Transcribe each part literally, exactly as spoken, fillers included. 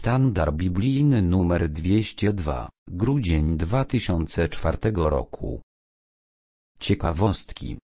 Sztandar biblijny numer dwieście dwa, grudzień dwa tysiące czwartego roku. Ciekawostki.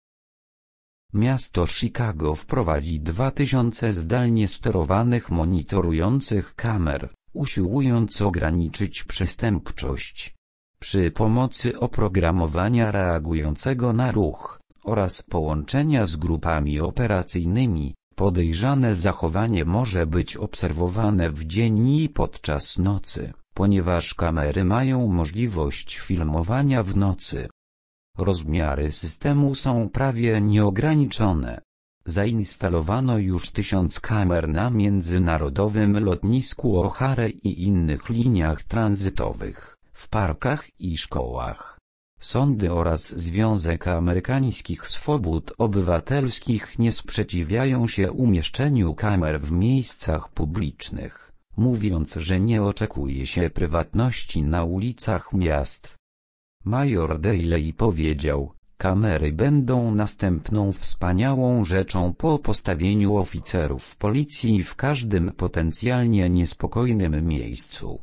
Miasto Chicago wprowadzi dwa tysiące zdalnie sterowanych monitorujących kamer, usiłując ograniczyć przestępczość. Przy pomocy oprogramowania reagującego na ruch, oraz połączenia z grupami operacyjnymi, podejrzane zachowanie może być obserwowane w dzień i podczas nocy, ponieważ kamery mają możliwość filmowania w nocy. Rozmiary systemu są prawie nieograniczone. Zainstalowano już tysiąc kamer na międzynarodowym lotnisku O'Hare i innych liniach tranzytowych, w parkach i szkołach. Sądy oraz Związek Amerykańskich Swobód Obywatelskich nie sprzeciwiają się umieszczeniu kamer w miejscach publicznych, mówiąc, że nie oczekuje się prywatności na ulicach miast. Major Daley powiedział: kamery będą następną wspaniałą rzeczą po postawieniu oficerów policji w każdym potencjalnie niespokojnym miejscu.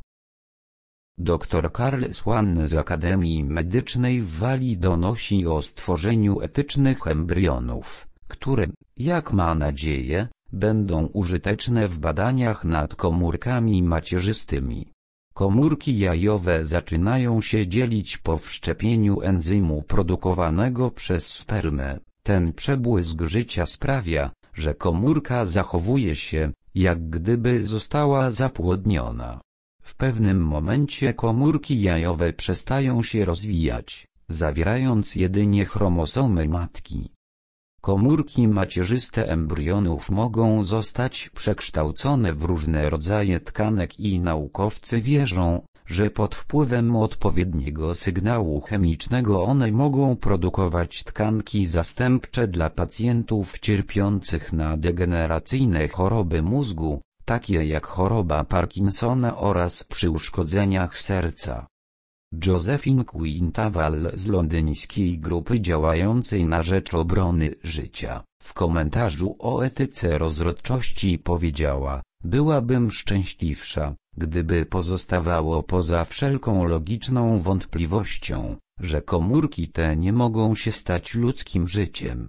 Doktor Karl Swan z Akademii Medycznej w Walii donosi o stworzeniu etycznych embrionów, które, jak ma nadzieję, będą użyteczne w badaniach nad komórkami macierzystymi. Komórki jajowe zaczynają się dzielić po wszczepieniu enzymu produkowanego przez spermę. Ten przebłysk życia sprawia, że komórka zachowuje się, jak gdyby została zapłodniona. W pewnym momencie komórki jajowe przestają się rozwijać, zawierając jedynie chromosomy matki. Komórki macierzyste embrionów mogą zostać przekształcone w różne rodzaje tkanek i naukowcy wierzą, że pod wpływem odpowiedniego sygnału chemicznego one mogą produkować tkanki zastępcze dla pacjentów cierpiących na degeneracyjne choroby mózgu, takie jak choroba Parkinsona oraz przy uszkodzeniach serca. Josephine Quintaval z londyńskiej grupy działającej na rzecz obrony życia, w komentarzu o etyce rozrodczości powiedziała: byłabym szczęśliwsza, gdyby pozostawało poza wszelką logiczną wątpliwością, że komórki te nie mogą się stać ludzkim życiem.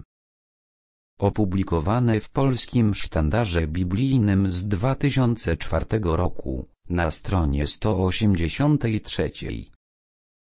Opublikowane w polskim Sztandarze biblijnym z dwa tysiące czwartego roku, na stronie sto osiemdziesiątej trzeciej.